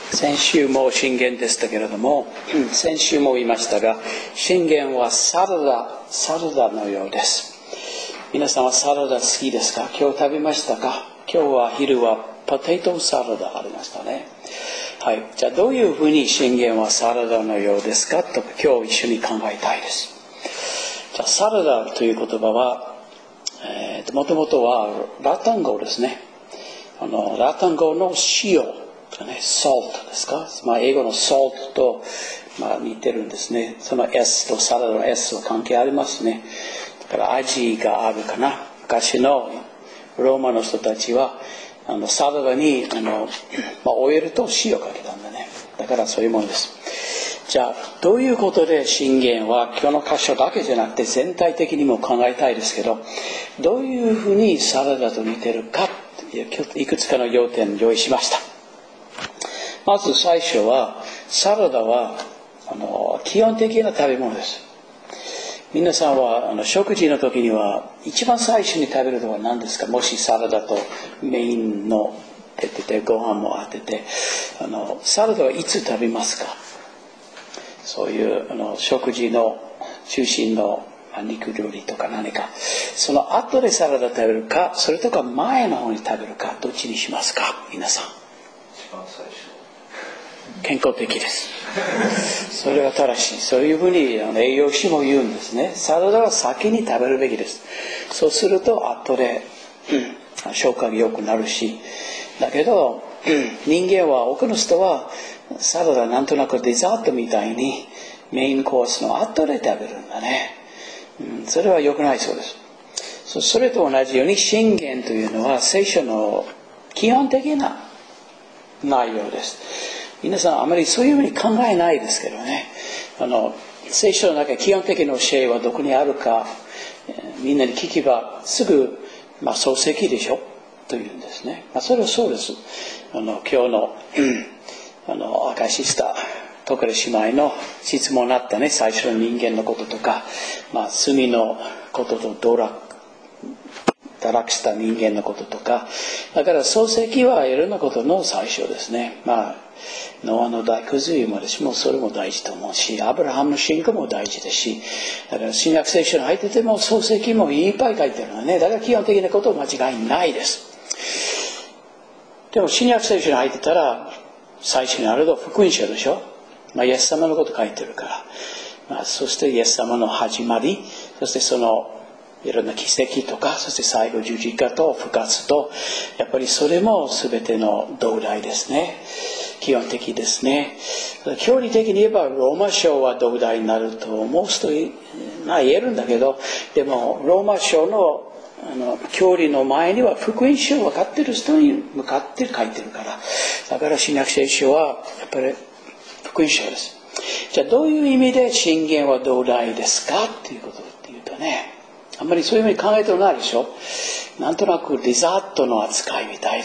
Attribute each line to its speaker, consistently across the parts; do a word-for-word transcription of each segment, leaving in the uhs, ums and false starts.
Speaker 1: 先週も信玄でしたけれども、先週も言いましたが、信玄はサラダ、サラダのようです。皆さんはサラダ好きですか？今日食べましたか？今日は昼はポテトサラダありましたね。はい。じゃあどういうふうに信玄はサラダのようですかと今日一緒に考えたいです。じゃあサラダという言葉は、えー、もともとはラテン語ですね。あのラテン語の塩とね、salt ですか？まあ英語の salt と、まあ、似てるんですね。その S とサラダの S は関係ありますね。だから味があるかな。昔のローマの人たちはあのサラダにあの、まあ、オイルと塩かけたんだね。だからそういうものです。じゃあどういうことで信玄は今日の箇所だけじゃなくて全体的にも考えたいですけど、どういうふうにサラダと似てるかいくつかの要点を用意しました。まず最初はサラダはあの基本的な食べ物です。皆さんはあの食事の時には一番最初に食べるのは何ですか？もしサラダとメインの出ててご飯も当ててあのサラダはいつ食べますか？そういうあの食事の中心の肉料理とか何かその後でサラダ食べるか、それとか前の方に食べるか、どっちにしますか？皆さん。
Speaker 2: 一番最初。
Speaker 1: 健康的です。それは正しい。そういうふうにあの栄養士も言うんですね。サラダは先に食べるべきです。そうすると後で、うん、消化が良くなるし、だけど、うん、人間は多くの人はサラダなんとなくデザートみたいにメインコースの後で食べるんだね。うん、それは良くないそうです。そ, それと同じように信玄というのは聖書の基本的な内容です。皆さんあまりそういうふうに考えないですけどね。あの聖書の中基本的な教えはどこにあるか、えー、みんなに聞けばすぐ、まあ、漱石でしょというんですね。まあ、それはそうです。あの今日の、うん、あの明かししたトカレ姉妹の質問にあったね、最初の人間のこととか、まあ、罪のことと堕落堕落した人間のこととか、だから漱石はいろんなことの最初ですね。まあノアの大洪も私もそれも大事と思うし、アブラハムの信仰も大事ですし、だから新約聖書に入ってても漱石もいっぱい書いてるのね。だから基本的なことは間違いないです。でも新約聖書に入ってたら最初にあるのは福音書でしょ。まあイエス様のこと書いてるから、まあ、そしてイエス様の始まり、そしてそのいろんな奇跡とか、そして最後十字架と復活と、やっぱりそれも全ての同題ですね。基本的ですね。教理的に言えばローマ書は同題になると思う人が言えるんだけど、でもローマ書のあの教理の前には福音書を分かっている人に向かって書いてるから、だから新約聖書はやっぱり福音書です。じゃあどういう意味で信玄は同題ですかっていうことっていうとね、あんまりそういうふうに考えてないでしょ。なんとなくデザートの扱いみたいです。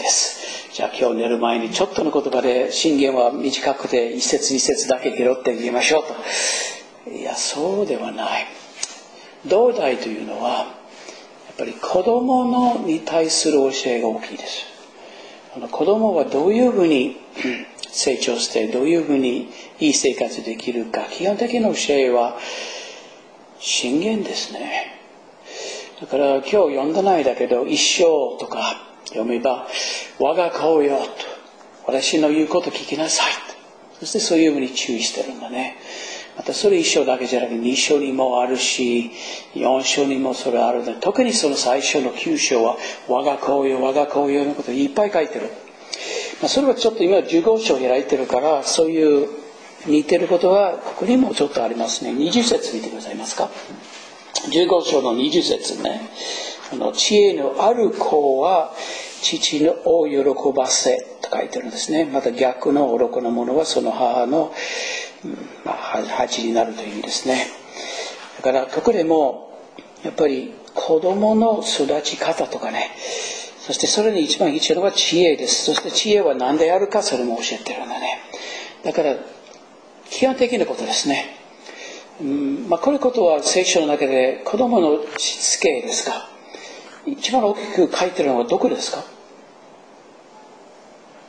Speaker 1: じゃあ今日寝る前にちょっとの言葉で信玄は短くて一節一節だけ拾って言いましょうと。いや、そうではない。同題というのはやっぱり子供のに対する教えが大きいです。あの子供はどういうふうに成長してどういうふうにいい生活できるか、基本的な教えは信玄ですね。だから今日読んだないだけど一章とか読めば、我が子よと私の言うこと聞きなさいと、そしてそういうふうに注意してるんだね。またそれ一章だけじゃなくて二章にもあるし四章にもそれあるので、特にその最初の九章は我が子よ我が子よのことをいっぱい書いてる。まあ、それはちょっと今じゅうご章開いてるから、そういう似てることはここにもちょっとありますね。にじゅう節見てくださいますか。じゅうご章のにじゅう節ね。あの知恵のある子は父を喜ばせと書いてるんですね。また逆の愚かな者はその母の、まあ、恥になるという意味ですね。だからここでもやっぱり子供の育ち方とかね、そしてそれに一番必要なのは知恵です。そして知恵は何であるか、それも教えてるんだね。だから基本的なことですね。うんまあ、これことは聖書の中で子供のしつけですか。一番大きく書いてるのはどこですか？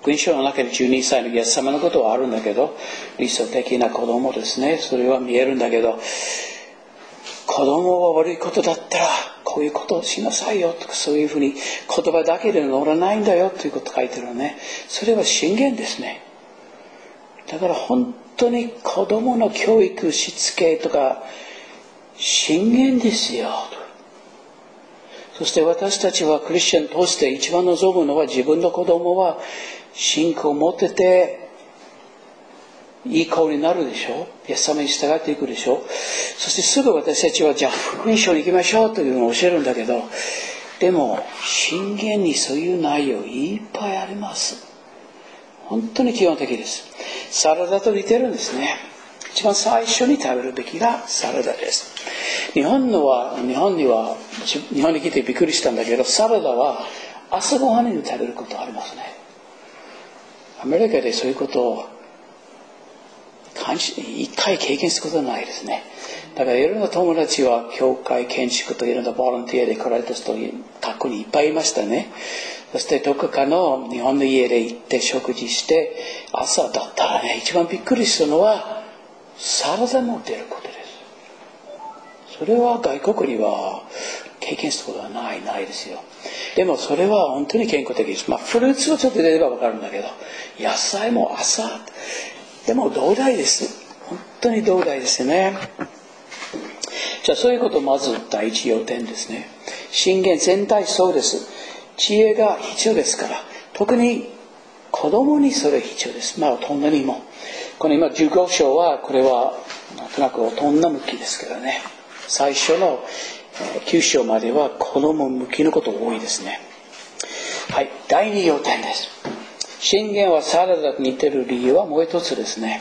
Speaker 1: 福音書の中でじゅうにさいのイエス様のことはあるんだけど、理想的な子供ですね。それは見えるんだけど、子供は悪いことだったらこういうことをしなさいよとか、そういうふうに言葉だけで乗らないんだよということを書いてるのね。それは信玄ですね。だから本当に子供の教育しつけとか信玄ですよ。そして私たちはクリスチャンとして一番望むのは、自分の子供は信仰を持ってていい子になるでしょう。イエス様に従っていくでしょう。そしてすぐ私たちは、じゃあ福音書に行きましょうというのを教えるんだけど、でも信玄にそういう内容いっぱいあります。本当に基本的です。サラダと似てるんですね。一番最初に食べるべきがサラダです。日本のは日本には日本に来てびっくりしたんだけど、サラダは朝ごはんに食べることありますね。アメリカでそういうことを一回経験することはないですね。だからいろんな友達は教会建築といろんなボランティアで来られた人過去にいっぱいいましたね。そしてどこかの日本の家で行って食事して、朝だったらね、一番びっくりするのはサラダも出ることです。それは外国には経験することはないないですよ。でもそれは本当に健康的です。まあフルーツはちょっと出れば分かるんだけど、野菜も朝でも同大です。本当に同大ですね。じゃあそういうことまず第一要点ですね。信玄全体そうです。知恵が必要ですから、特に子供にそれ必要です。まあ大人にも。この今じゅうご章はこれはなんとなく大人向きですけどね。最初のきゅう章までは子供向きのこと多いですね。はい、第二要点です。信玄はサラダと似てる理由はもう一つですね。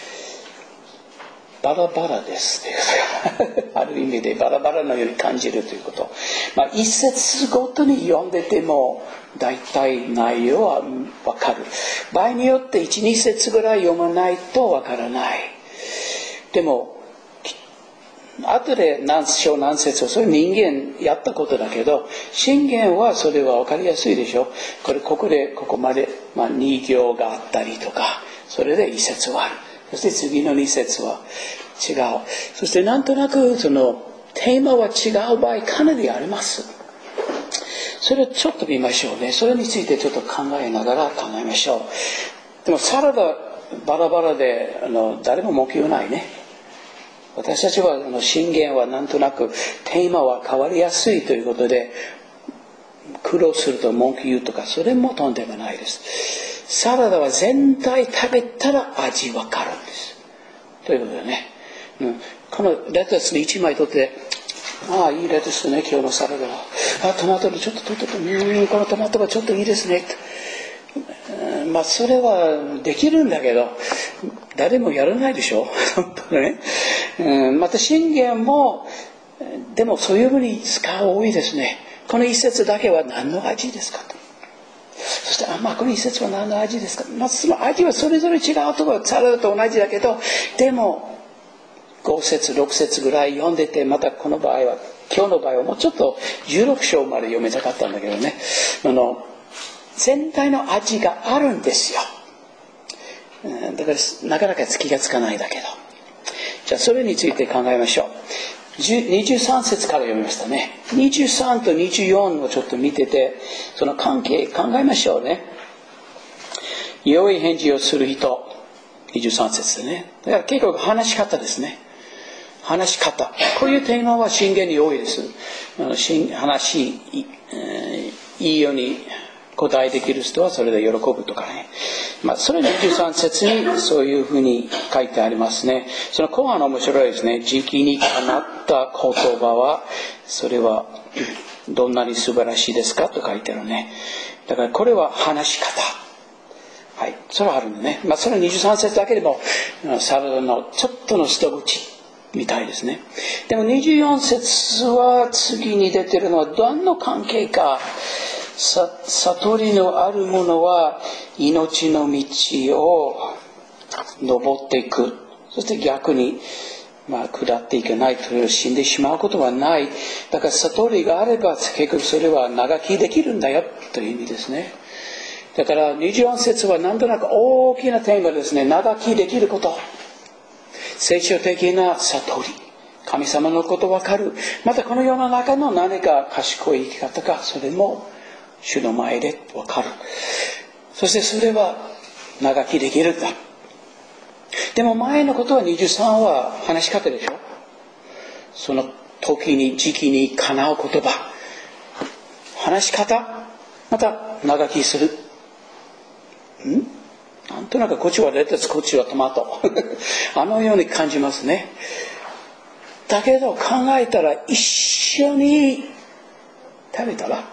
Speaker 1: バラバラですということある意味でバラバラのように感じるということ。まあ、一節ごとに読んでても大体内容はわかる。場合によっていち、に節ぐらい読まないとわからない。でも後で何章何節をそれ人間やったことだけど、信玄はそれは分かりやすいでしょ。これここでここまで、まあ、に行があったりとか、それでいち節はある。そして次のに節は違う。そしてなんとなくそのテーマは違う場合かなりあります。それをちょっと見ましょうね。それについてちょっと考えながら考えましょう。でもサラダバラバラであの誰も文句言わないね。私たちはあの信玄はなんとなくテーマは変わりやすいということで苦労すると文句言うとか、それもとんでもないです。サラダは全体食べたら味わかるんです。ということでね、うん、このレタスにいちまい取って、ああいいレタスね今日のサラダは。あトマトにちょっと取ってて、うんこのトマトがちょっといいですね。うん、まあそれはできるんだけど誰もやらないでしょ本当ね。うん、また信玄もでもそういうふうに使う多いですね。この一節だけは何の味ですかと。そしてあ、まあ、この一節は何の味ですか。まあ、その味はそれぞれ違うとかサラダと同じだけど、でもご節ろく節ぐらい読んでて、またこの場合は今日の場合はもうちょっとじゅうろく章まで読めたかったんだけどね、あの全体の味があるんですよ。だからなかなか気がつかないだけど、じゃあそれについて考えましょう。にじゅうさん節から読みましたね。にじゅうさんとにじゅうよんをちょっと見てて、その関係考えましょうね。良い返事をする人、にじゅうさん節でね。だから結構話し方ですね。話し方。こういうテーマは信玄に多いです。話いいように答えできる人はそれで喜ぶとかね。まあ、それにじゅうさん節にそういうふうに書いてありますね。その後半の面白いですね。時期にかなった言葉は、それはどんなに素晴らしいですかと書いてあるね。だからこれは話し方。はい。それはあるんでね。まあ、それにじゅうさん節だけでも、サラダのちょっとの一口みたいですね。でもにじゅうよん節は次に出てるのは何の関係か。悟りのあるものは命の道を登っていく。そして逆に、まあ、下っていけないという死んでしまうことはない。だから悟りがあれば結局それは長生きできるんだよという意味ですね。 だからにじゅうよん節はなんとなく大きなテーマですね。長生きできること。聖書的な悟り。神様のことわかる。またこの世の中の何か賢い生き方か、それも主の前でわかる。そしてそれは長生きできるんだ。でも前のことはにじゅうさんは話し方でしょ。その時に時期にかなう言葉。話し方。また長生きする。んなんとなくこっちはレタス、こっちはトマト。あのように感じますね。だけど考えたら一緒に食べたら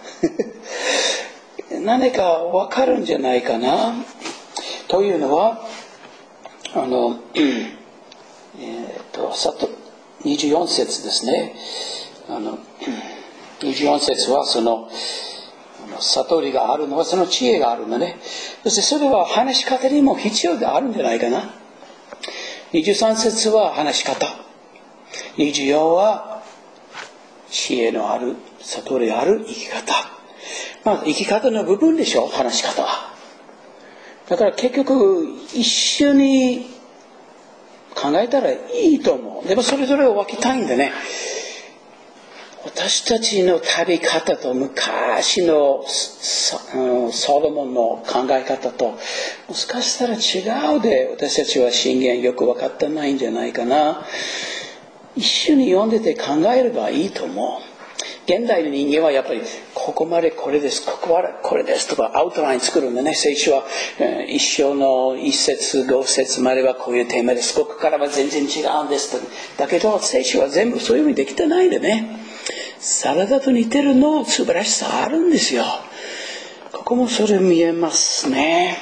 Speaker 1: 何かわかるんじゃないかな。というのは、あの、えっと、にじゅうよん節ですね。あの、にじゅうよん節はその、悟りがあるのはその知恵があるのね。そしてそれは話し方にも必要があるんじゃないかな。にじゅうさん節は話し方。にじゅうよんは知恵のある、悟りがある生き方。まあ生き方の部分でしょ、話し方は。だから結局一緒に考えたらいいと思う。でもそれぞれを分けたいんだね。私たちの旅方と昔のソロモンの考え方ともしかしたら違うで、私たちは信玄よく分かってないんじゃないかな。一緒に読んでて考えればいいと思う。現代の人間はやっぱりここまでこれです、ここはこれですとかアウトライン作るんだね。聖書は、えー、一章の一節五節まではこういうテーマです、ここからは全然違うんですと。だけど聖書は全部そういうふうにできてないんでね。サラダと似てるの素晴らしさあるんですよ。ここもそれ見えますね。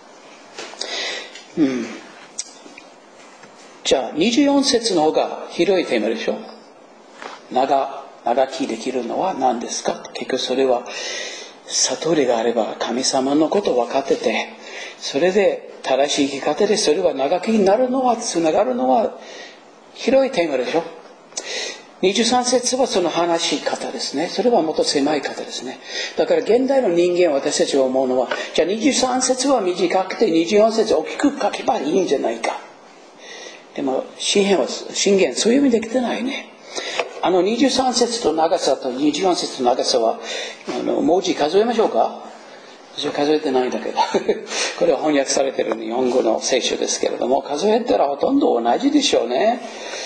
Speaker 1: うん。じゃあにじゅうよん節の方が広いテーマでしょ。長長生きできるのは何ですか。結局それは悟りがあれば神様のことを分かってて、それで正しい生き方でそれは長生きになるのはつながるのは広いテーマでしょ。にじゅうさん節はその話し方ですね。それはもっと狭い方ですね。だから現代の人間私たちは思うのは、じゃあにじゅうさん節は短くてにじゅうよん節大きく書けばいいんじゃないか。でも信玄は信玄そういう意味できてないね。あのにじゅうさん節と長さとにじゅうよん節の長さはあの文字数えましょうか。私は数えてないんだけどこれは翻訳されている日本語の聖書ですけれども、数えたらほとんど同じでしょうね。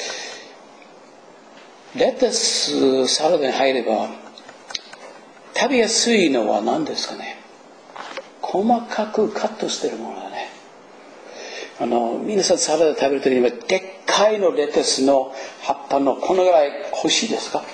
Speaker 1: レタスサラダに入れば食べやすいのは何ですかね。細かくカットしているものだね。あの皆さんサラダ食べるときにはでっかいのレタスの葉っぱのこのぐらい欲しいですか。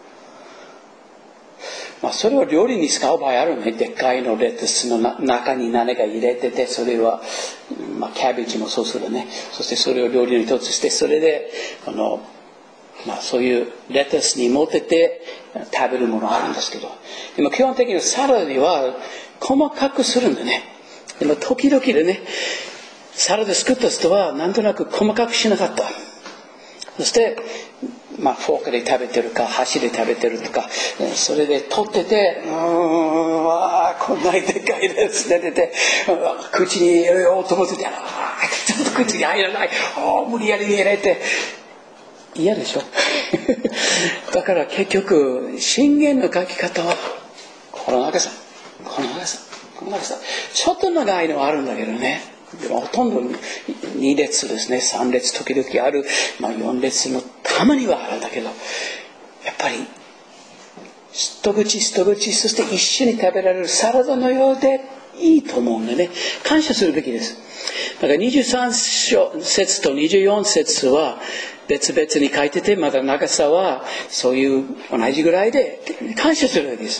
Speaker 1: まあそれを料理に使う場合あるね。でっかいのレタスの中に何か入れてて、それはまあキャベジもそうするね。そしてそれを料理に一つして、それであのまあそういうレタスに持ってて食べるものあるんですけど、でも基本的にサラダには細かくするんだね。でも時々でね、サラダ作った人はなんとなく細かくしなかった。そしてまあフォークで食べてるか箸で食べてるとか、それで取ってて、うーん、わーこんなにでっかいレタス出てて、口に入れようと思ってて、あちょっと口に入らない、お無理やり入れて嫌でしょだから結局信玄の書き方はこの長さこの長さこの長さちょっと長いのはあるんだけどね。でもほとんどに列ですね。さん列時々ある、まあ、よん列のたまにはあるんだけど、やっぱり一口一口、そして一緒に食べられるサラダのようでいいと思うんでね、感謝するべきです。だからにじゅうさん節とにじゅうよん節は別々に書いてて、また長さはそういう同じぐらいで感謝するわけです。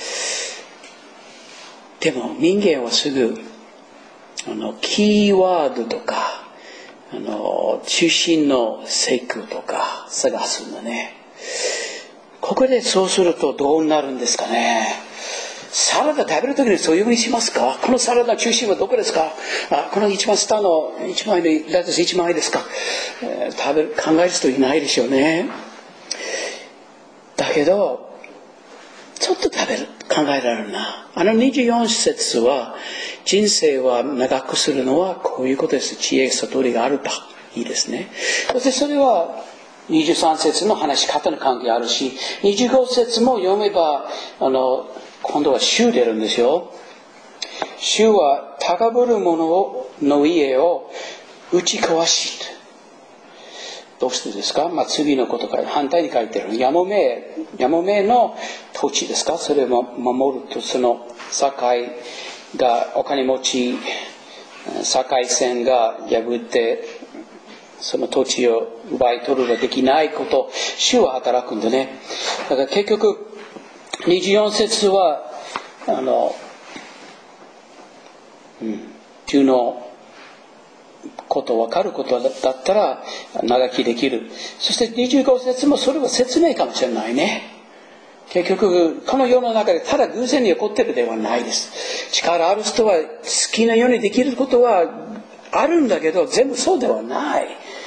Speaker 1: でも人間はすぐあのキーワードとかあの中心の聖句とか探すんだね。ここでそうするとどうなるんですかね。サラダ食べるときにそういうふうにしますか。このサラダの中心はどこですか。あこの一番下の一枚でレタス一枚ですか、えー、食べる考える人いないでしょうね。だけどちょっと食べる考えられるな。あのにじゅうよん節は、人生は長くするのはこういうことです。知恵、悟りがあると。いいですね。そしてそれはにじゅうさん節の話し方の関係あるし、にじゅうご節も読めば、あの、今度は主出るんですよ。主は高ぶる者の家を打ち壊し、どうしてですか？まあ、次のことから反対に書いてある。やもめ、やもめの土地ですか？それを守ると、その境がお金持ち、境線が破って、その土地を奪い取るができないこと、主は働くんでね。だから結局、にじゅうよん節は、あの、うん、主のこと分かることだったら長生きできる。そしてにじゅうご節もそれは説明かもしれないね。結局この世の中でただ偶然に起こっているではないです。力ある人は好きなようにできることはあるんだけど、全部そうではない。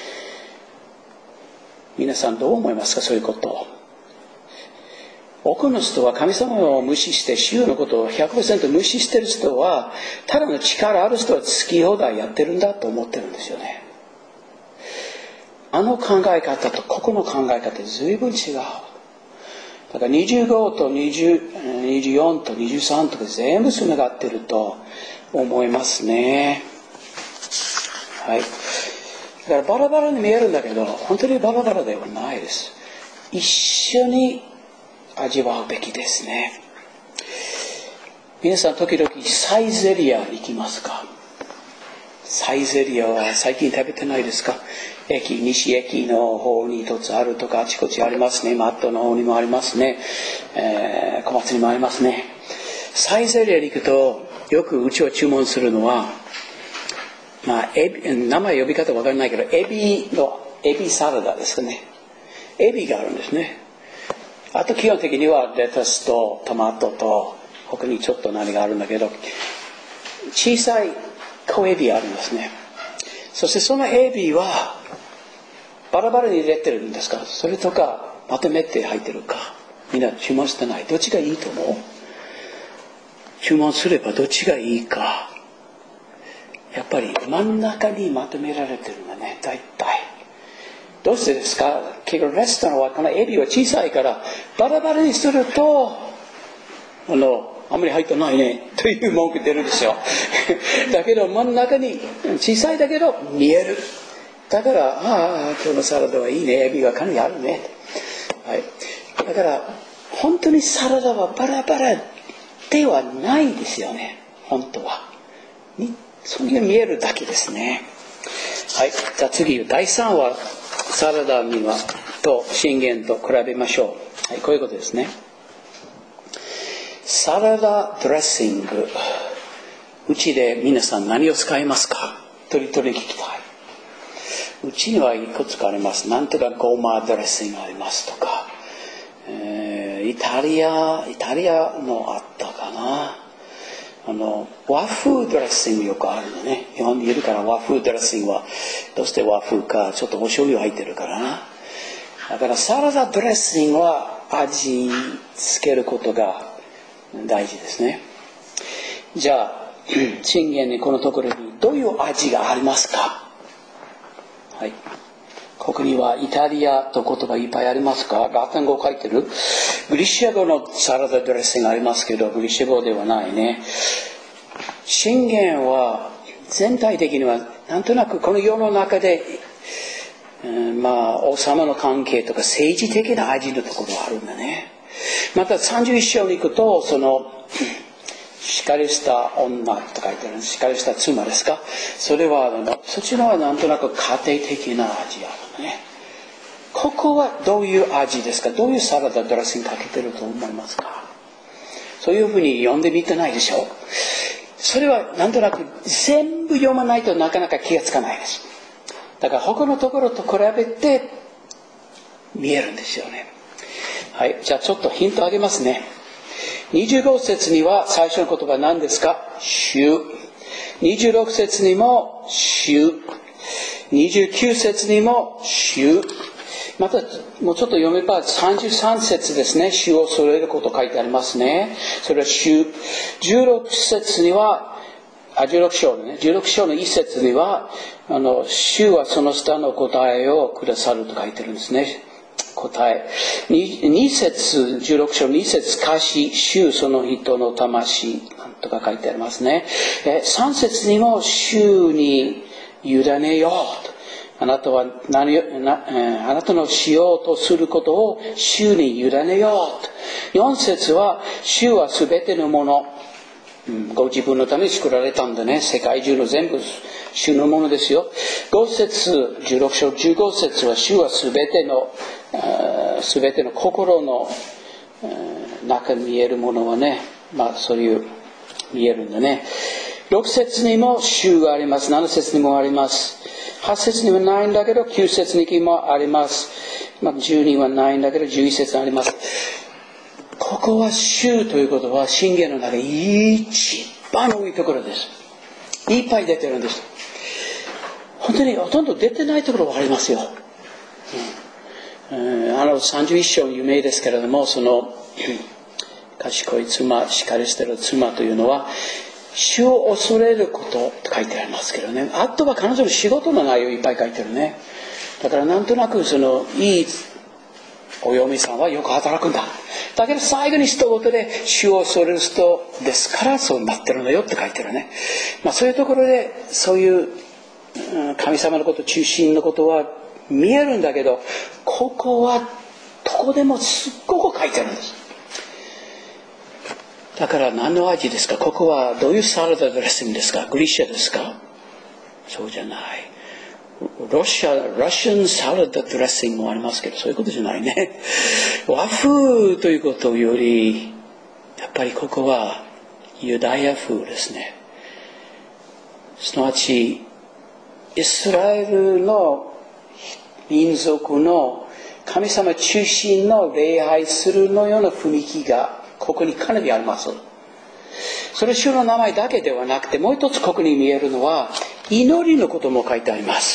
Speaker 1: 皆さんどう思いますか？そういうことを。多くの人は神様を無視して主のことを ひゃくパーセント 無視している人は、ただの力ある人は好き放題やってるんだと思ってるんですよね。あの考え方とここの考え方って随分違う。だからにじゅうごとにじゅう、にじゅうよんとにじゅうさんとか全部つながってると思いますね。はい。だからバラバラに見えるんだけど、本当にバラバラではないです。一緒に味わうべきですね。皆さん時々サイゼリア行きますか？サイゼリアは最近食べてないですか？駅、西駅の方に一つあるとかあちこちありますね。マットの方にもありますね。えー、小松にもありますね。サイゼリアに行くとよくうちは注文するのは、まあ、エビ、名前呼び方わからないけど、エビの、エビサラダですね。エビがあるんですね。あと基本的にはレタスとトマトと他にちょっと何があるんだけど、小さい小エビあるんですね。そしてそのエビはバラバラに入れてるんですか？それとかまとめて入ってるか？みんな注文してない。どっちがいいと思う？注文すればどっちがいいか。やっぱり真ん中にまとめられてるんだね、大体。どうしてですか？結構レストランはこのエビは小さいからバラバラにするとあのあんまり入ってないねという文句出るでしょだけど真ん中に小さいだけど見える。だからああ今日のサラダはいいね、エビがかなりあるね、はい、だから本当にサラダはバラバラではないですよね。本当はそういう見えるだけですね。はい、じゃあ次だいさんはサラダにはと信玄と比べましょう。はい、こういうことですね。サラダドレッシング、うちで皆さん何を使いますか？とりとり聞きたい。うちにはいくつかあります。なんとかゴマドレッシングありますとか、えー、イタリアイタリアのあったかな。あの和風ドレッシングよくあるのね。日本にいるから和風ドレッシングはどうして和風か、ちょっとお醤油入ってるからな。だからサラダドレッシングは味つけることが大事ですね。じゃあ信玄にこのところにどういう味がありますか？はい、ここにはイタリアと言葉いっぱいありますか？ラテン語書いてる。グリシア語のサラダドレッシングありますけど、グリシア語ではないね。信玄は全体的にはなんとなくこの世の中で、うん、まあ王様の関係とか政治的な味のところがあるんだね。またさんじゅういっ章に行くと、そのしっかりした女と書いてある、しっかりした妻ですか？それはそっちのはなんとなく家庭的な味あるね。ここはどういう味ですか？どういうサラダドレッシングかけてると思いますか？そういうふうに読んでみてないでしょ。それはなんとなく全部読まないとなかなか気がつかないです。だから他のところと比べて見えるんですよね。はい、じゃあちょっとヒントあげますね。にじゅうご節には最初の言葉は何ですか？主。にじゅうろく節にも主。にじゅうきゅう節にも主。 またもうちょっと読めばさんじゅうさん節ですね。主を恐れること書いてありますね。それは主じゅうろく節にはあじゅうろく章のねじゅうろく章のいち節にはあの主はその下の答えをくださると書いてるんですね。答え 2, 2節じゅうろく章に節歌詞主その人の魂とか書いてありますね。さん節にも主に委ねようと、あなたは何なあなたのしようとすることを主に委ねようと。よん節は主はすべてのもの、うん、ご自分のために作られたんだね。世界中の全部主のものですよ。ご節じゅうろく章じゅうご節は主はすべてのすべての心の中に見えるものはね、まあそういう見えるんだね。ろく節にも主があります。なな節にもあります。はち節にはないんだけどきゅう節にもあります。まあ、じゅうにはないんだけどじゅういち節あります。ここは主ということは箴言の中で一番多いところです。いっぱい出てるんです。本当にほとんど出てないところはありますよ。うん、あのさんじゅういっ章有名ですけれども、その賢い妻、しっかりしている妻というのは主を恐れることと書いてありますけどね。あとは彼女の仕事の内容いっぱい書いてるね。だからなんとなくそのいいお嫁さんはよく働くんだ。だけど最後に一言で主を恐れる人ですからそうなってるのよって書いてるね。まあそういうところでそういう神様のこと中心のことは見えるんだけど、ここはどこでもすっごく書いてるんです。だから何の味ですか？ここはどういうサラダドレッシングですか？グリシャですか？そうじゃない。ロシア、ロシアンサラダドレッシングもありますけど、そういうことじゃないね。和風ということより、やっぱりここはユダヤ風ですね。すなわち、イスラエルの民族の神様中心の礼拝するのような雰囲気がここにかなりあります。それ主の名前だけではなくて、もう一つここに見えるのは祈りのことも書いてあります。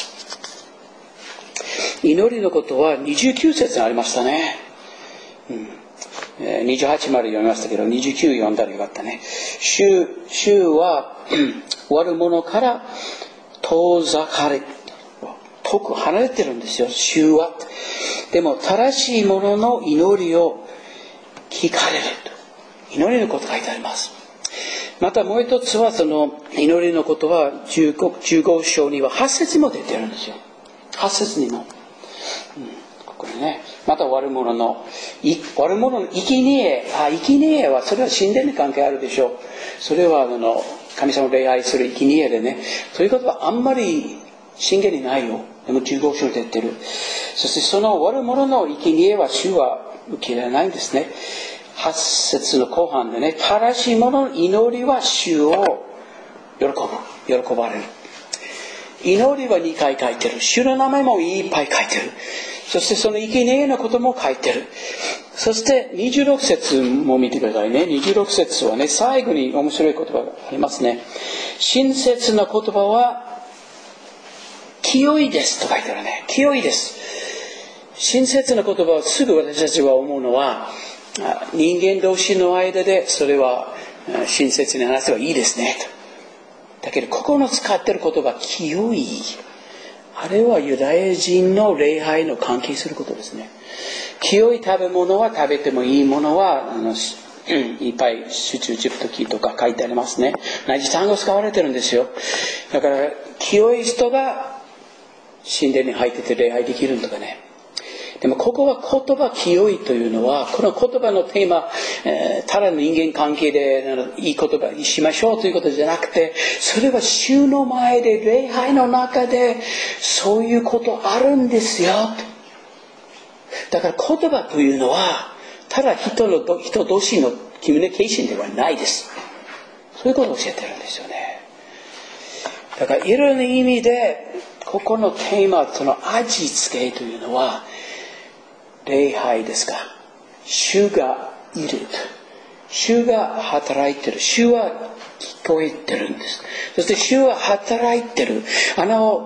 Speaker 1: 祈りのことはにじゅうきゅう節にありましたね、うん、にじゅうはちまで読みましたけどにじゅうきゅう読んだらよかったね。 主, 主は悪者から遠ざかれ遠く離れてるんですよ。主はでも正しい者の祈りを聞かれると、祈りのこと書いてあります。またもう一つはその祈りのことはじゅうご章にははち節も出てるんですよ。はち節にも、うん、ここにね、また悪者の悪者の生贄、あ、生贄はそれは神殿に関係あるでしょう。それはあの神様を礼拝する生贄でね、そういうことはあんまり信玄にないよ。でもじゅうご章で出てる。そしてその悪者の生贄は主は受け入れないんですね。はち節の後半でね、正しい者の祈りは主を喜ぶ、喜ばれる。祈りはにかい書いてる。主の名前もいっぱい書いてる。そしてその生贄のことも書いてる。そしてにじゅうろく節も見てくださいね。にじゅうろく節はね、最後に面白い言葉がありますね。親切な言葉は清いですと書いてあるね。清いです。親切な言葉をすぐ私たちは思うのは、人間同士の間でそれは親切に話せばいいですねと。だけどここの使っている言葉清い、あれはユダヤ人の礼拝の関係することですね。清い食べ物は食べてもいいものはあのいっぱい集中チプトキとか書いてありますね。同じ単語使われてるんですよ。だから清い人が神殿に入ってて礼拝できるとかね。でもここは言葉清いというのは、この言葉のテーマ、えー、ただの人間関係でいい言葉にしましょうということじゃなくて、それは主の前で礼拝の中でそういうことあるんですよ。だから言葉というのはただ人の人同士のコミュニケーションではないです。そういうことを教えてるんですよね。だからいろんな意味でここのテーマ、その味付けというのは礼拝ですか。主がいる。主が働いてる。主は聞こえてるんです。そして主は働いてる。あの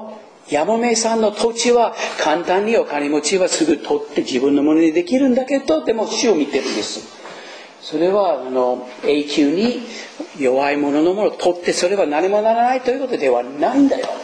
Speaker 1: ヤマメさんの土地は簡単にお金持ちはすぐ取って自分のものにできるんだけど、でも主を見てるんです。それはあの永久に弱い者のものを取ってそれは何もならないということではないんだよ。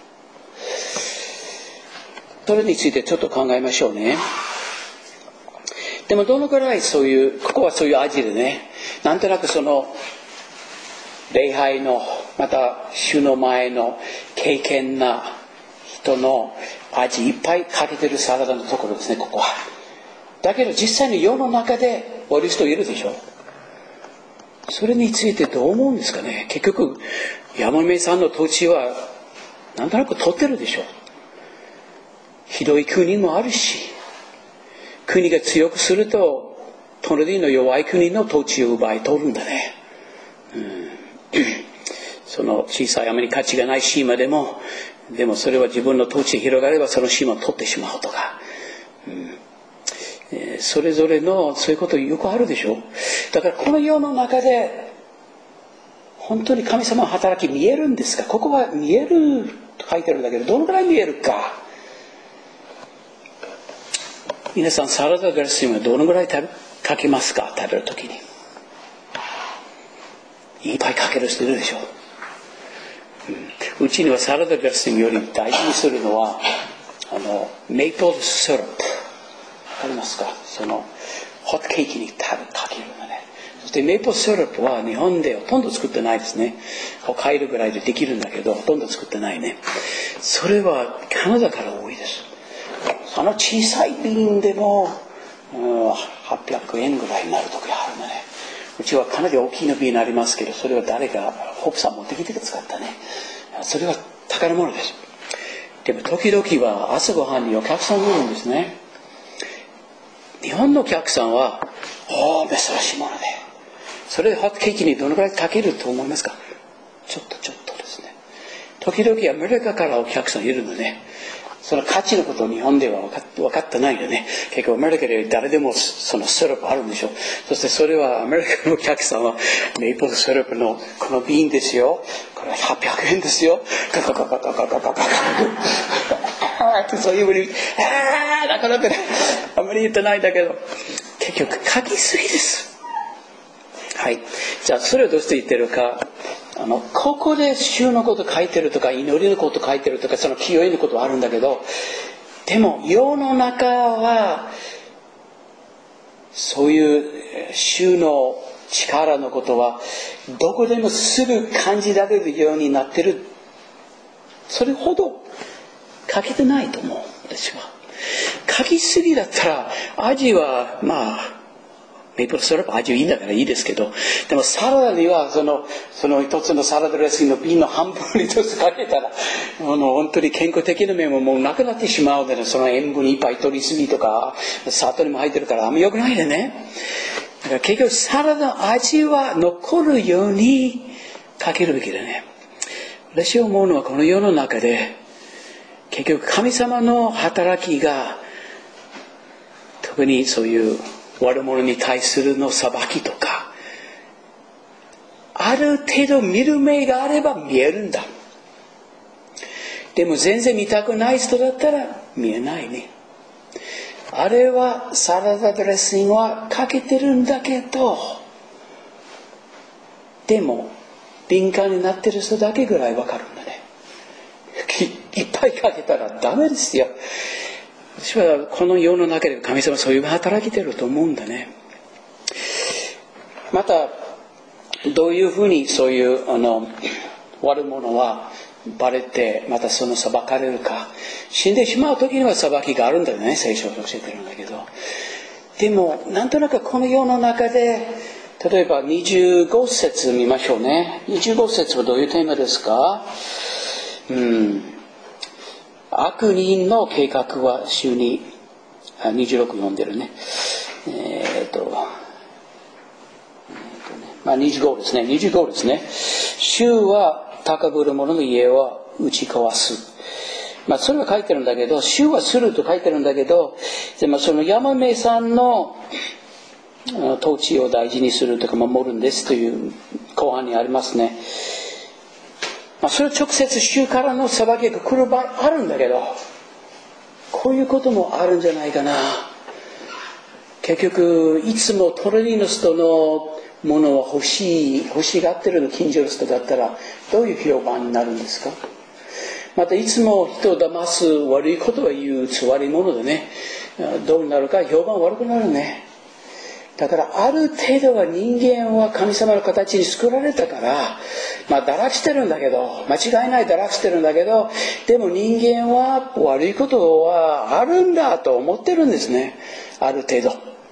Speaker 1: それについてちょっと考えましょうね。でもどのくらいそういう、ここはそういう味でね、なんとなくその礼拝のまた主の前の経験な人の味いっぱいかけてるサラダのところですね、ここは。だけど実際に世の中で悪い人いるでしょ。それについてどう思うんですかね。結局ヤマメさんの土地はなんとなく取ってるでしょ。ひどい国もあるし、国が強くすると隣の弱い国の土地を奪い取るんだね。うんその小さいあまり価値がない島でも、でもそれは自分の土地が広がればその島を取ってしまうとか、うんえー、それぞれのそういうことよくあるでしょ。だからこの世の中で本当に神様の働き見えるんですか。ここは見えると書いてるんだけど、どのくらい見えるか。皆さんサラダドレッシングはどのくらい食べかけますか。食べるときにいっぱいかける人いるでしょ。うん、うちにはサラダドレッシングより大事にするのはあのメープルシロップ、わかりますか。そのホットケーキにかけるのね。そしてメープルシロップは日本でほとんど作ってないですね。北海道ぐらいでできるんだけどほとんど作ってないね。それはカナダから多いです。その小さい瓶でも、うん、はっぴゃくえんぐらいになる時あるのね。うちはかなり大きな瓶ありますけど、それは誰かホープさん持ってきて使ったね。それは宝物です。でも時々は朝ごはんにお客さんがいるんですね。日本のお客さんはおー珍しいもので、それでホットケーキにどのくらいかけると思いますか。ちょっとちょっとですね。時々アメリカからお客さんいるのね。その価値のことを日本では分かっ、分かってないよね。結構アメリカで誰でもそのシロップあるんでしょ。そしてそれはアメリカのお客さんはメープルシロップのこの瓶ですよ。これははっぴゃくえんですよ。ガガガガガガガガガガガそういうふうにあーなかなかあんまり言ってないんだけど、結局書きすぎです。はい。じゃあそれをどうして言ってるか。あのここで主のこと書いてるとか祈りのこと書いてるとかその清いのことはあるんだけど、でも世の中はそういう主の力のことはどこでもすぐ感じられるようになってる。それほど書けてないと思う。私は書きすぎだったら味はまあメープルシロップ味いいんだからいいですけど、でもサラダにはそのその一つのサラダドレッシングの瓶の半分に一つかけたら、あの本当に健康的な面ももうなくなってしまうので、その塩分いっぱい取りすぎとか砂糖にも入ってるからあんま良くないでね。だから結局サラダの味は残るようにかけるべきだね。私は思うのはこの世の中で結局神様の働きが特にそういう悪者に対するの裁きとかある程度見る目があれば見えるんだ。でも全然見たくない人だったら見えないね。あれはサラダドレッシングはかけてるんだけど、でも敏感になってる人だけぐらいわかるんだね。いっぱいかけたらダメですよ。私はこの世の中で神様そういう働きてると思うんだね。またどういうふうにそういうあの悪者はバレてまたその裁かれるか。死んでしまう時には裁きがあるんだよね。聖書が教えてるんだけど、でもなんとなくこの世の中で例えばにじゅうご節見ましょうね。にじゅうご節はどういうテーマですか。うん悪人の計画は主にあにじゅうろく読んでるね。えっと、えーとねまあ、にじゅうごですね。にじゅうごですね。主は高ぶる者の家を打ち壊す。まあそれは書いてるんだけど、主はすると書いてるんだけど、でもそのヤマメさんの土地を大事にするとか守るんですという後半にありますね。 まあ、それは直接主からの裁きが来る場合あるんだけど、こういうこともあるんじゃないかな。結局いつも隣の人のものを欲しい欲しがってるの近所の人だったらどういう評判になるんですか。またいつも人を騙す悪いことを言うつわり者でね、どうなるか評判悪くなるね。だからある程度は人間は神様の形に作られたから、まあ堕落してるんだけど、間違いない堕落してるんだけど、でも人間は悪いことはあるんだと思ってるんですね。ある程度。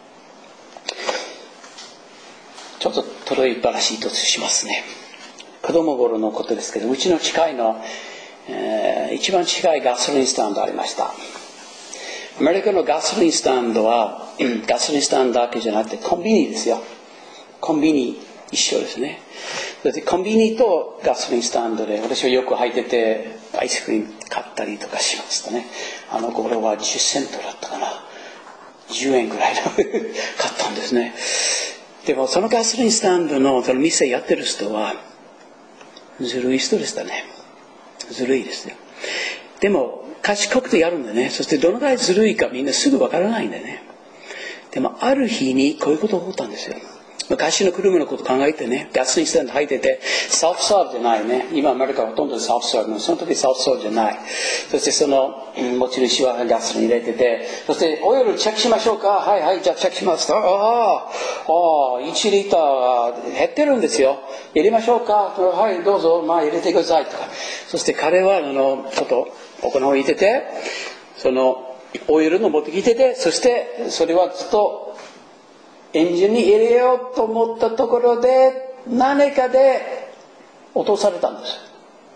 Speaker 1: ちょっと古い話一つしますね。子供頃のことですけど、うちの近いの、えー、一番近いガソリンスタンドありました。アメリカのガソリンスタンドはガソリンスタンドだけじゃなくてコンビニですよ。コンビニ一緒ですね。だってコンビニとガソリンスタンドで私はよく入っててアイスクリーム買ったりとかしましたね。あの頃はじゅっセントだったかな。じゅうえんぐらいの買ったんですね。でもそのガソリンスタンドのその店やってる人はずるい人でしたね。ずるいですよ。でも賢くてやるんだね。そしてどのくらいずるいかみんなすぐわからないんだよね。でもある日にこういうことが起こったんですよ。昔の車のこと考えてね、ガソリンスタンド入ってて、サーフサーブじゃないね。今アメリカはほとんどサーフサーブの、その時サーフサーブじゃない。そしてその持ち主はガソリン入れてて、そしてオイルチェックしましょうか。はいはい、じゃあチェックしますと、ああ、いちリッター減ってるんですよ。入れましょうか。はい、どうぞ、まあ入れてくださいとか。そして彼はあのちょっと奥の方にいてて、そのオイルの持ってきてて、そしてそれはずっとエンジンに入れようと思ったところで何かで落とされたんです。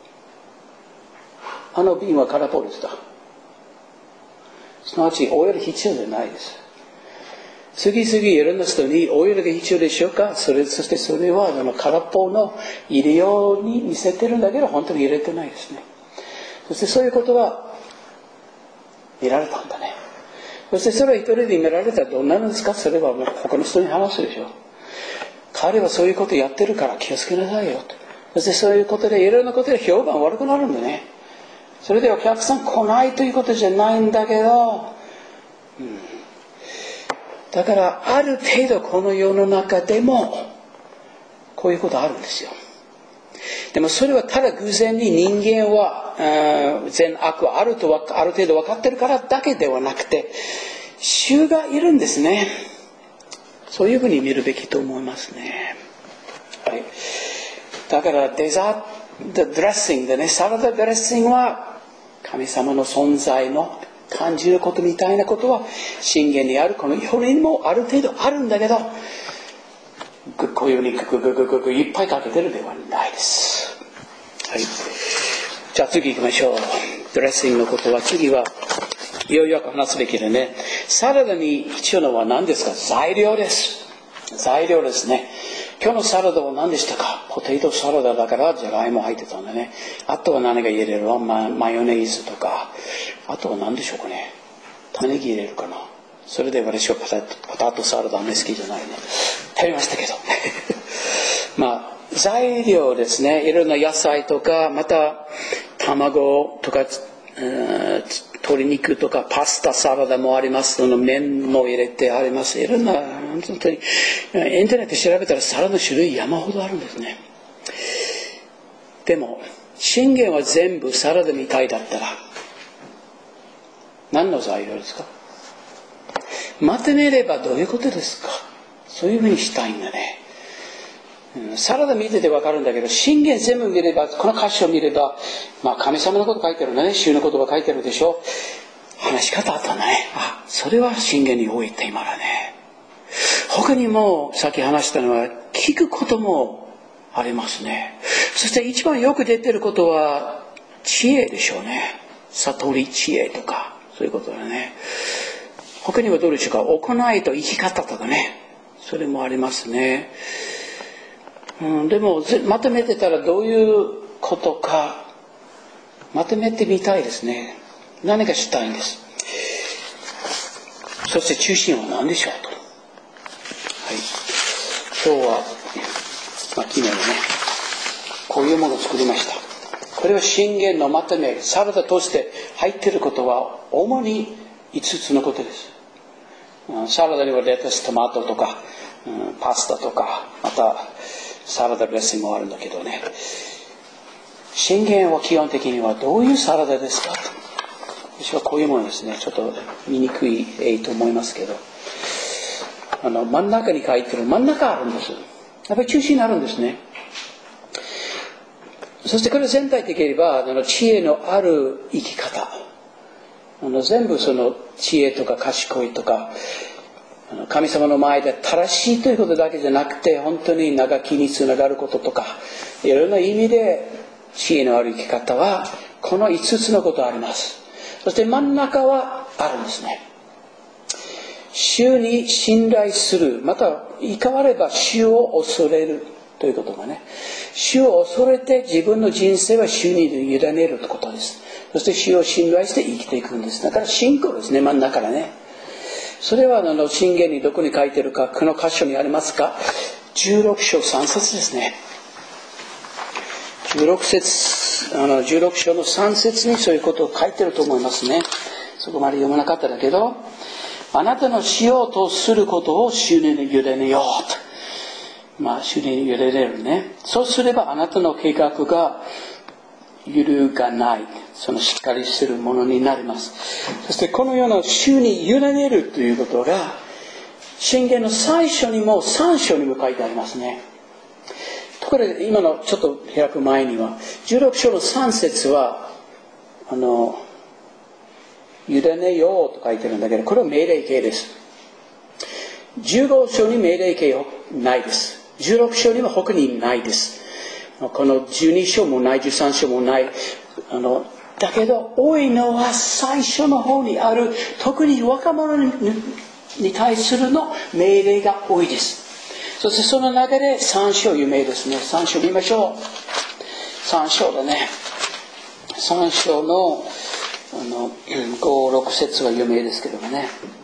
Speaker 1: あの瓶は空っぽでした。すなわちオイル必要じゃないです。次々いろんな人にオイルが必要でしょうか。それそしてそれはあの空っぽの入れように見せてるんだけど本当に入れてないですね。そしてそういうことが見られたんだね。そしてそれは一人で見られたらどんなのですか。それはもう他の人に話すでしょ。彼はそういうことやってるから気をつけなさいよと。そしてそういうことでいろんなことで評判悪くなるんだね。それでお客さん来ないということじゃないんだけど、うん、だからある程度この世の中でもこういうことあるんですよ。でもそれはただ偶然に人間は善悪はあるとある程度分かってるからだけではなくて、主がいるんですね。そういうふうに見るべきと思いますね。はい、だからデザートドレッシングでね、サラダドレッシングは神様の存在の感じることみたいなことは信玄にあるこの世にもある程度あるんだけど、こういうふうにググググググいっぱいかけてるではないです。はい。じゃあ次行きましょう。ドレッシングのことは次はいよいよ話すべきでね。サラダに必要なのは何ですか。材料です。材料ですね。今日のサラダは何でしたか。ポテトサラダだからじゃがいも入ってたんだね。あとは何が入れるの、マ, マヨネーズとか、あとは何でしょうかね。種ネギ入れるかな。それで私はポテト、ポテトサラダあんまり好きじゃないね。食べましたけどまあ材料ですね。いろんな野菜とか、また卵とか、鶏肉とかパスタサラダもあります。その麺も入れてあります。いろんな本当にインターネットで調べたらサラダの種類山ほどあるんですね。でも信玄は全部サラダみたいだったら何の材料ですか。まとめればどういうことですか。そういうふうにしたいんだね。うん、サラダ見ててわかるんだけど、信玄全部見れば、この歌詞を見れば、まあ神様のこと書いてるね、主の言葉書いてるでしょ。話し方あったね。あ、それは信玄に多いテーマだね。他にもさっき話したのは聞くこともありますね。そして一番よく出てることは知恵でしょうね。悟り知恵とかそういうことだね。他にはどうでしょうか。行いと生き方とかね、それもありますね。うん、でもまとめてたらどういうことかまとめてみたいですね。何かしたいんです。そして中心は何でしょうと。はい、今日は、まあ、昨日ねこういうものを作りました。 これは箴言のまとめ。サラダとして入っていることは主にいつつのことです。サラダにはレタス、トマトとか、うん、パスタとか、またサラダドレッシングもあるんだけどね。箴言は基本的にはどういうサラダですかと。私はこういうものですね。ちょっと見にくいと思いますけど。あの、真ん中に書いてる、真ん中あるんです。やっぱり中心にあるんですね。そしてこれ全体的には、あの知恵のある生き方。あの全部その知恵とか賢いとか、神様の前で正しいということだけじゃなくて、本当に長きにつながることとか、いろんな意味で知恵のある生き方は、このいつつのことあります。そして真ん中はあるんですね。主に信頼する、またいかわれば主を恐れるということがね、主を恐れて自分の人生は主に委ねるということです。そして主を信頼して生きていくんです。だから信仰ですね、真ん中からね。それはあの箴言にどこに書いてるか、この箇所にありますか、じゅうろく章さん節ですね。じゅうろく節、あのじゅうろく章のさん節にそういうことを書いてると思いますね。そこまで読まなかっただけど、あなたのしようとすることを主に委ねようと。まあ主に委ねるね。そうすればあなたの計画が揺るがない、そのしっかりするものになります。そしてこのような主に委ねるということが、箴言の最初にもさん章にも書いてありますね。ところで今のちょっと開く前には、じゅうろく章のさん節は、あの、委ねようと書いてるんだけど、これは命令形です。じゅうご章に命令形はないです。じゅうろく章には他にないです。このじゅうに章もない、じゅうさん章もない。あの、だけど、多いのは最初の方にある、特に若者 に, に対するの命令が多いです。そしてその中でさん章有名ですね。さん章見ましょう。さん章だね。さん章の、あのご、ろく節は有名ですけどもね。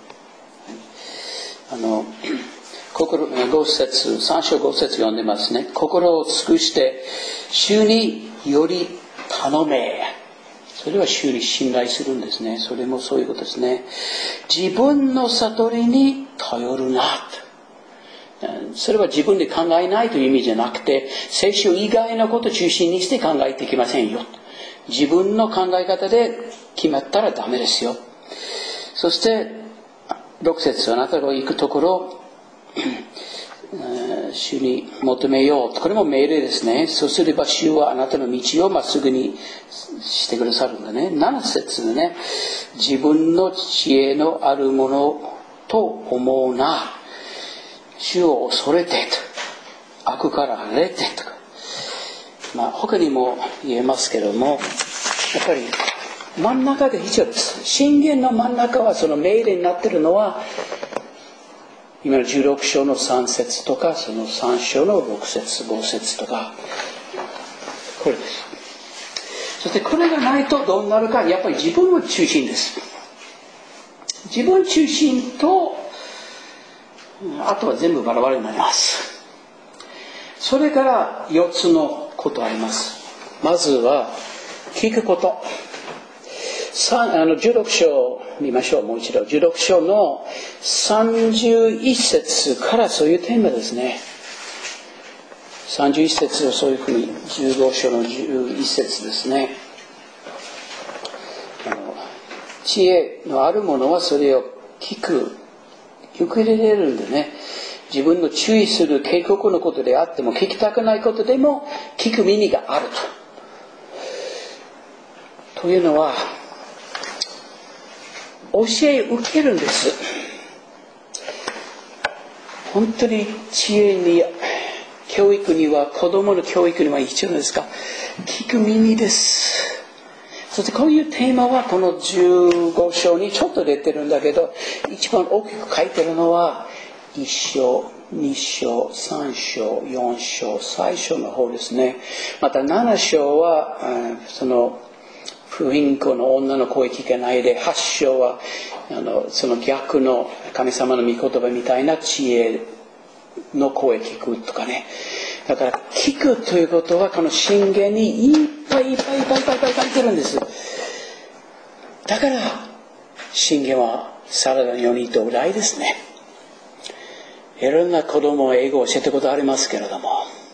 Speaker 1: あの、心ご節、さん章ご節読んでますね。心を尽くして主により頼め。それは主に信頼するんですね。それもそういうことですね。自分の悟りに頼るな。それは自分で考えないという意味じゃなくて、聖書以外のことを中心にして考えていきませんよ。自分の考え方で決まったらダメですよ。そしてろく節、あなたが行くところ主に求めよう。これも命令ですね。そうすれば主はあなたの道をまっすぐにしてくださるんだね。なな節ね。自分の知恵のあるものと思うな。主を恐れてと。悪から離れてとか。まあ他にも言えますけども、やっぱり真ん中が必要です。箴言の真ん中はその命令になっているのは、今のじゅうろく章のさん節とか、そのさん章のろく節、ご節とか、これです。そしてこれがないとどうなるか、やっぱり自分を中心です。自分中心と、あとは全部バラバラになります。それからよっつのことあります。まずは、聞くこと。あのじゅうろく章見ましょう。もう一度じゅうろく章のさんじゅういち節からそういうテーマですね。さんじゅういち節をそういうふうにじゅうご章のじゅういち節ですね。あの知恵のあるものはそれを聞く、受け入れるんでね。自分の注意する警告のことであっても、聞きたくないことでも聞く耳があると。というのは教え受けるんです。本当に知恵に、教育には、子供の教育には必要ですか？聞く耳です。そしてこういうテーマはこのじゅうご章にちょっと出てるんだけど、一番大きく書いてるのはいっ章、に章、さん章、よん章、最初の方ですね。またなな章は、その不貧困の女の声聞けないで、はち章はあのその逆の神様の御言葉みたいな知恵の声聞くとかね。 だから聞くということはこの箴言にいっぱいいっぱいいっぱいいっぱいいっぱい書いてるんです。だから箴言はサラダのように土台ですね。いろんな子供は英語を教えたことありますけれども、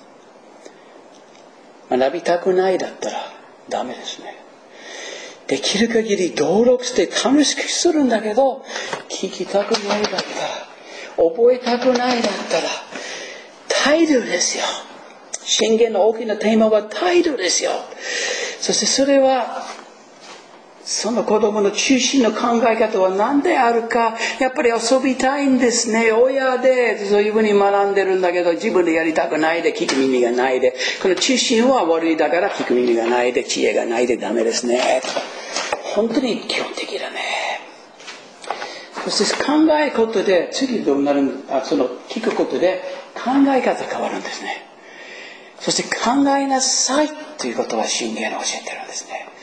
Speaker 1: 学びたくないだったらダメですね。できる限り登録して楽しくするんだけど、聞きたくないだったら、覚えたくないだったら、態度ですよ。箴言の大きなテーマは態度ですよ。そしてそれはその子供の中心の考え方は何であるか、やっぱり遊びたいんですね。親でそういうふうに学んでるんだけど、自分でやりたくないで、聞く耳がないで、この中心は悪いだから聞く耳がないで、知恵がないでダメですね。本当に基本的だね。そして考えることで、次どうなるあその聞くことで考え方変わるんですね。そして考えなさいということは箴言を教えてるんですね。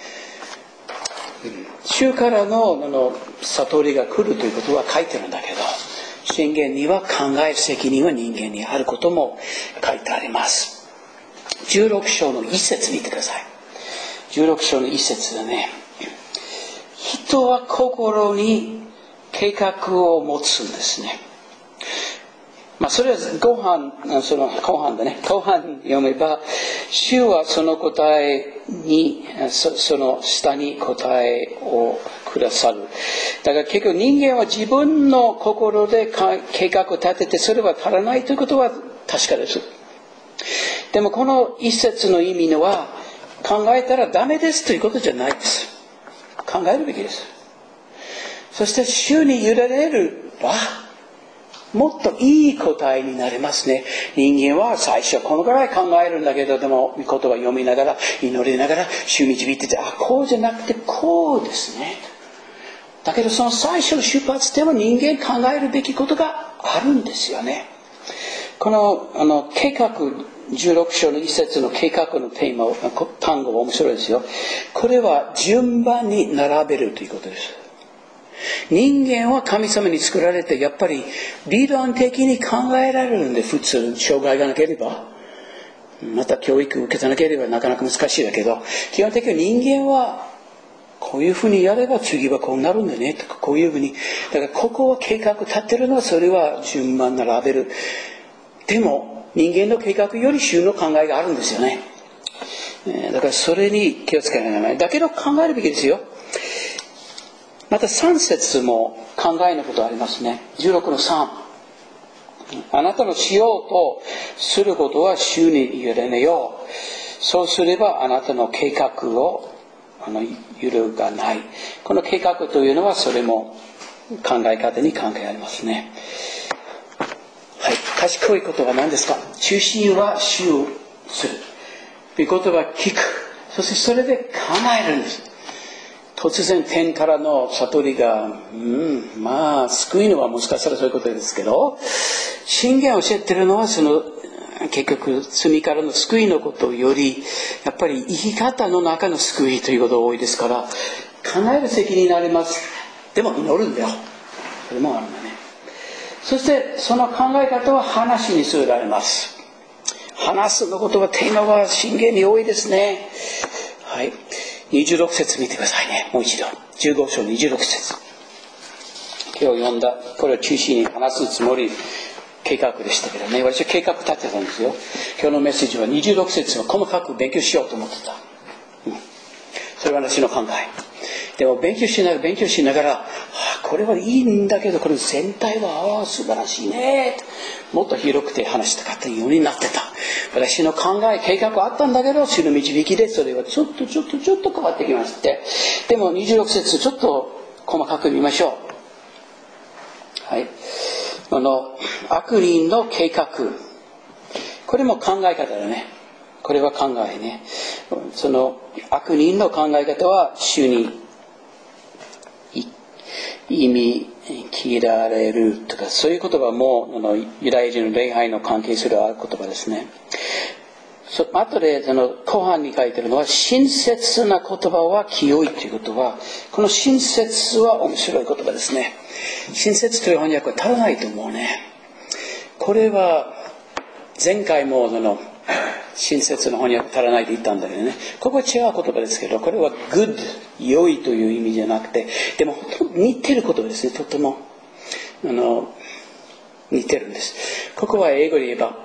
Speaker 1: 主からの、あの悟りが来るということは書いてるんだけど、箴言には考える責任は人間にあることも書いてあります。じゅうろく章の一節見てください。じゅうろく章の一節だね。人は心に計画を持つんですね。まあそれは後半、その後半だね。後半読めば、主はその答えに、そ, その下に答えをくださる。だから結局人間は自分の心で計画を立てて、それは足らないということは確かです。でもこの一節の意味のは、考えたらダメですということじゃないです。考えるべきです。そして主に委ねれば、もっといい答えになりますね。人間は最初このぐらい考えるんだけど、でも言葉を読みながら、祈りながら、主導いてて、あ、こうじゃなくてこうですね。だけどその最初の出発点は人間考えるべきことがあるんですよね。この、あの計画、じゅうろく章の一節の計画のテーマ、単語が面白いですよ。これは順番に並べるということです。人間は神様に作られて、やっぱり理論的に考えられるんで、普通障害がなければ、また教育受けてなければなかなか難しいだけど、基本的に人間はこういうふうにやれば次はこうなるんだねとか、こういうふうに、だからここは計画立ってるのは、それは順番並べる。でも人間の計画より主の考えがあるんですよね。だからそれに気をつけなきゃならない。だけど考えるべきですよ。またさん節も考えのことありますね。じゅうろくのさん。あなたのしようとすることは主に委ねよう。そうすればあなたの計画をあの揺るがない。この計画というのはそれも考え方に関係ありますね。はい。賢いことは何ですか？中心は主をする。ということは聞く。そしてそれで考えるんです。突然天からの悟りが、うん、まあ救いのはもしかしたらそういうことですけど、箴言を教えているのはその結局罪からの救いのことより、やっぱり生き方の中の救いということが多いですから、考える責任になります。でも祈るんだよ。それもあるんだね。そしてその考え方は話にすられます。話すのことはテーマは箴言に多いですね。はい。にじゅうろく節見てくださいね。もう一度。じゅうご章にじゅうろく節。今日読んだ、これを中心に話すつもり、計画でしたけどね。私は計画立てたんですよ。今日のメッセージはにじゅうろく節を細かく勉強しようと思ってた。うん、それは私の考え。でも勉強しながら、勉強しながら、はあ、これはいいんだけど、これ全体は、ああ、素晴らしいね。もっと広くて話したかったようになってた。私の考え、計画はあったんだけど、主の導きで、それはちょっとちょっとちょっと変わってきまして。でもにじゅうろく節ちょっと細かく見ましょう。はい。あの、悪人の計画。これも考え方だね。これは考えね。その悪人の考え方は、主に意味切られるとか、そういう言葉もあのユダヤ人の礼拝の関係する言葉ですね。そ後でその後半に書いてるのは、親切な言葉は清いということは、この親切は面白い言葉ですね。親切という翻訳は足らないと思うね。これは前回もその親切の翻訳足らないで言ったんだけどね。ここは違う言葉ですけど、これは good、良いという意味じゃなくて、でも似てる言葉ですね。とてもあの似てるんです。ここは英語で言えば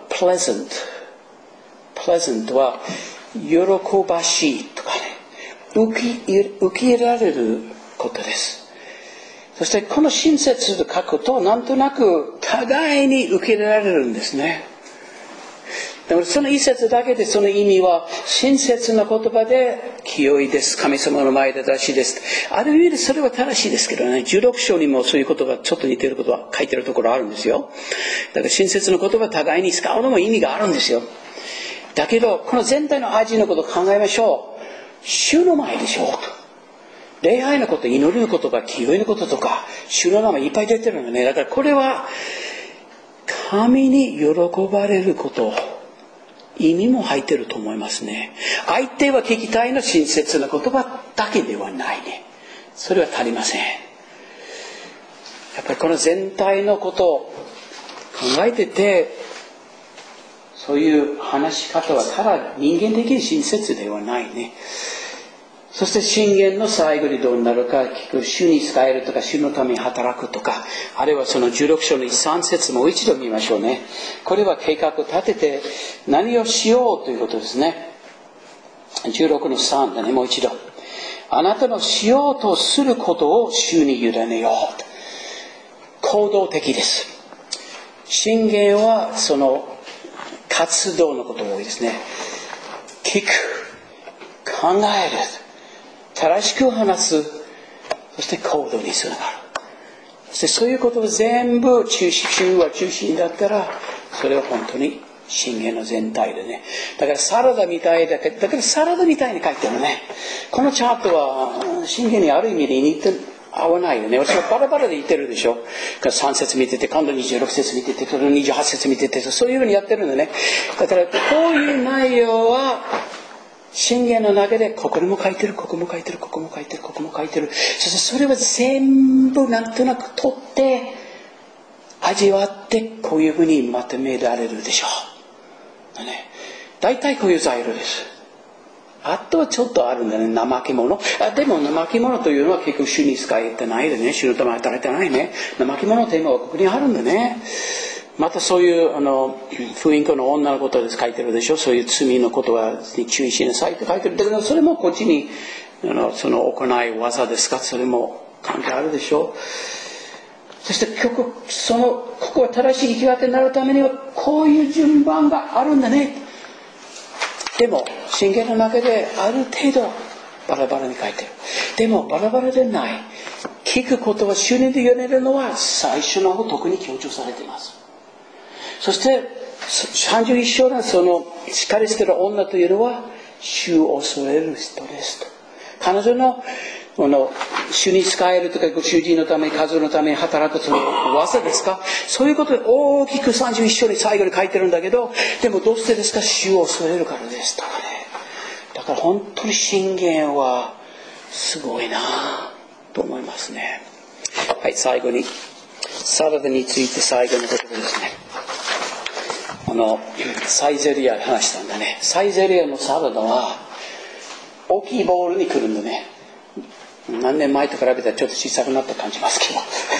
Speaker 1: pleasant。pleasant は喜ばしいとかね、受け受け入れられることです。そしてこの親切と書くとなんとなく互いに受け入れられるんですね。でもその一節だけでその意味は親切な言葉で清いです、神様の前で正しいです。ある意味でそれは正しいですけどね、じゅうろく章にもそういう言葉ちょっと似てることは書いてるところあるんですよ。だから親切な言葉互いに使うのも意味があるんですよ。だけどこの全体の味のことを考えましょう。主の前でしょう。礼拝のこと、祈りの言葉、清いのこととか主の名前いっぱい出てるのね。だからこれは神に喜ばれること、意味も入ってると思いますね。相手は聞きたいの親切な言葉だけではないね。それは足りません。やっぱりこの全体のことを考えてて、そういう話し方はただ人間的に親切ではないね。そして箴言の最後にどうなるか聞く、主に仕えるとか主のために働くとか、あるいはそのじゅうろく章のさん節もう一度見ましょうね。これは計画を立てて何をしようということですね。じゅうろくのさんだね、もう一度。あなたのしようとすることを主に委ねよう。行動的です。箴言はその活動のことが多いですね。聞く、考える、正しく話す、そして行動につながる。そしてそういうことを全部中心、主は中心だったら、それは本当に箴言の全体でね。だからサラダみたいだけど、だからサラダみたいに書いてるね。このチャートは箴言にある意味で似て合わないよね。私はバラバラで言ってるでしょ。さん節見てて、今度にじゅうろく節見てて、にじゅうはち節見てて、そういうふうにやってるのね。だからこういう内容は箴言の中でここにも書いてる、ここも書いてる、ここも書いてる、ここも書いてる。そしてそれは全部なんとなく取って味わってこういうふうにまとめられるでしょう。ね、大体こういう材料です。あとはちょっとあるんだね、怠け者。あでも怠け者というのは結局主に使えてないでね、主のために働いてないね。怠け者のテーマはここにあるんだね。またそういうあの不隠居の女のことで書いてるでしょ。そういう罪のことはに注意しなさいって書いてる。だけどそれもこっちにあのその行い技ですか、それも関係あるでしょ。そして結局そのここは正しい生き方になるためにはこういう順番があるんだね。でも箴言の中である程度バラバラに書いてる。でもバラバラでない。聞くことは主に委ねるのは最初の方特に強調されています。そしてさんじゅういち章のそのしっかりしている女というのは主を恐れる人ですと。彼女のこの主に仕えるとかご主人のために家族のために働くその技ですか、そういうことで大きくさんじゅういち章に最後に書いてるんだけど、でもどうしてですか、主を恐れるからですとかね。だから本当に箴言はすごいなと思いますね。はい、最後にサラダについて最後のことですね。あのサイゼリアで話したんだね。サイゼリアのサラダは大きいボウルに来るんだね。何年前と比べたらちょっと小さくなった感じますけど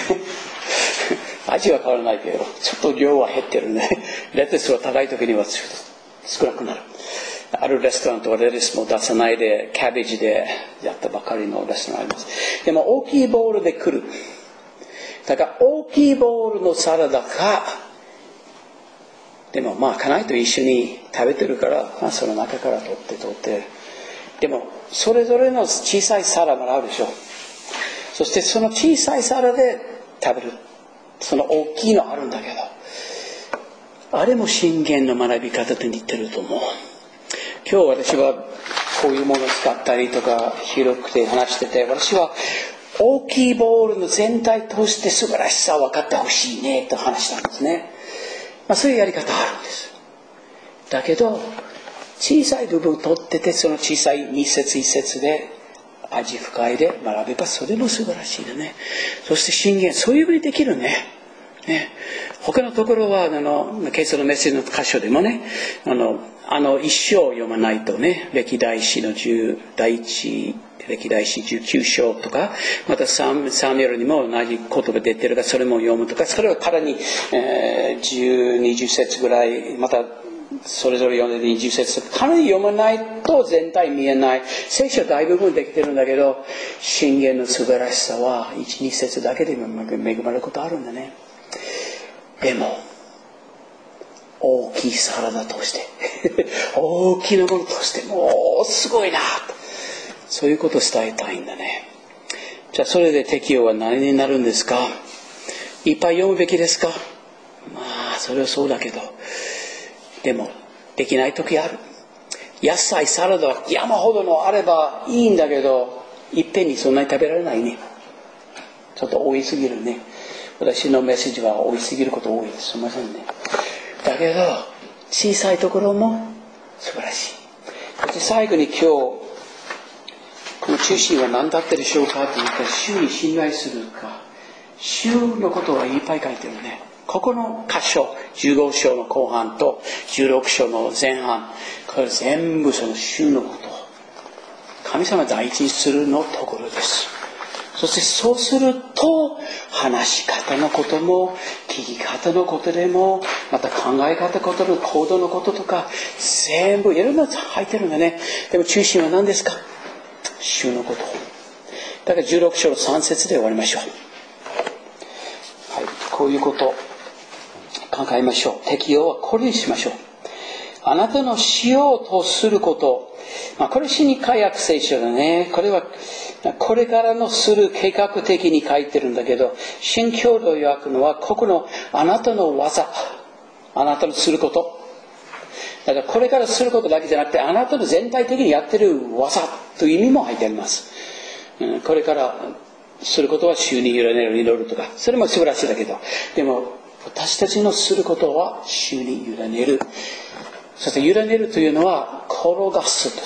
Speaker 1: 味は変わらないけどちょっと量は減ってるね。レタスは高い時には少なくなる。あるレストランとはレタスも出さないでキャベジでやったばかりのレストランあります。でも大きいボウルで来る。だから大きいボウルのサラダか、でもまあ家内と一緒に食べてるから、まあ、その中から取って取ってでもそれぞれの小さいサラダがあるでしょ。そしてその小さいサラダで食べる。その大きいのあるんだけど、あれも箴言の学び方と似てると思う。今日私はこういうものを使ったりとか広くて話してて、私は大きいボウルの全体として素晴らしさを分かってほしいねと話したんですね。まあそういうやり方あるんです。だけど小さい部分を取ってて、その小さい二節一節で味深いで学べばそれも素晴らしいだね。そして箴言そういうふうにできるね。 ね、他のところはあのケイスのメッセージの箇所でもね、あのあの一章を読まないとね、歴代史のじだいいち歴代史じゅうきゅう章とか、またサムサミュエルにも同じ言葉出てるからそれも読むとか、それは彼に、えー、じゅう、にじゅっ節ぐらい、またそれぞれ読んでにじゅっ節、彼に読まないと全体見えない。聖書は大部分できてるんだけど、箴言の素晴らしさはいち、に節だけで恵まれることあるんだね。でも大きいサラダとして大きなものとしてもうすごいな、そういうことを伝えたいんだね。じゃあそれで適用は何になるんですか？いっぱい読むべきですか？まあそれはそうだけど、でもできない時ある。野菜サラダは山ほどのあればいいんだけど、いっぺんにそんなに食べられないね。ちょっと多いすぎるね。私のメッセージは多いすぎること多いです。すみませんね。だけど小さいところも素晴らしい。そして最後に今日この中心は何だったでしょうかと言ったら、主に信頼するか。主のことはいっぱい書いてるね。ここの箇所じゅうご章の後半とじゅうろく章の前半、これ全部その主のこと、神様第一にするのところです。そしてそうすると話し方のことも聞き方のことでも、また考え方のことの行動のこととか全部いろんな入ってるんだね。でも中心は何ですか？主のこと。だからじゅうろく章のさん節で終わりましょう。はい、こういうこと考えましょう。適用はこれにしましょう。あなたのしようとすること、まあ、これ新約聖書だね。これはこれからのする計画的に書いてるんだけど、新共同訳のはここのあなたの技、あなたのすること、だからこれからすることだけじゃなくて、あなたの全体的にやってる技という意味も入ってあります。これからすることは主に委ねる、祈るとか、それも素晴らしいだけど、でも私たちのすることは主に委ねる。そして委ねるというのは転がすです。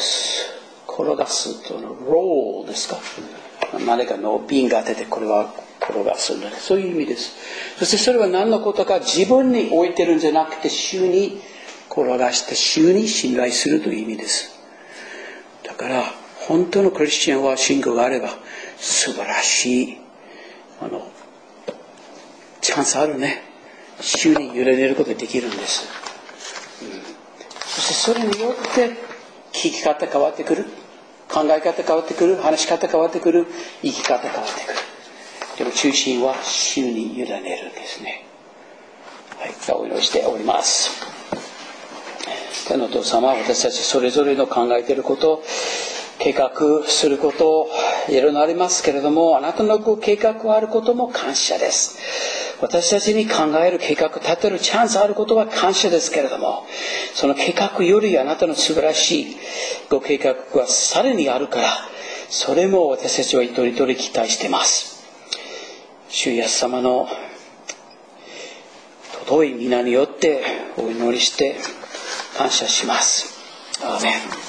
Speaker 1: 転がすというのはロールですか。何かの瓶が当ててこれは転がすんだね。そういう意味です。そしてそれは何のことか、自分に置いてるんじゃなくて主に転がして主に信頼するという意味です。だから本当のクリスチャンは信仰があれば素晴らしいあのチャンスあるね。主に委ねることができるんです、うん、そしてそれによって聞き方変わってくる、考え方変わってくる、話し方変わってくる、生き方変わってくる。でも中心は主に委ねるんですね。はい、お祈りしております。天のお父様、私たちそれぞれの考えていること、計画すること、いろいろありますけれども、あなたの計画があることも感謝です。私たちに考える計画、立てるチャンスあることは感謝ですけれども、その計画よりあなたの素晴らしいご計画がさらにあるから、それも私たちは一人一人期待しています。主イエス様の尊い皆によってお祈りして感謝します。アーメン。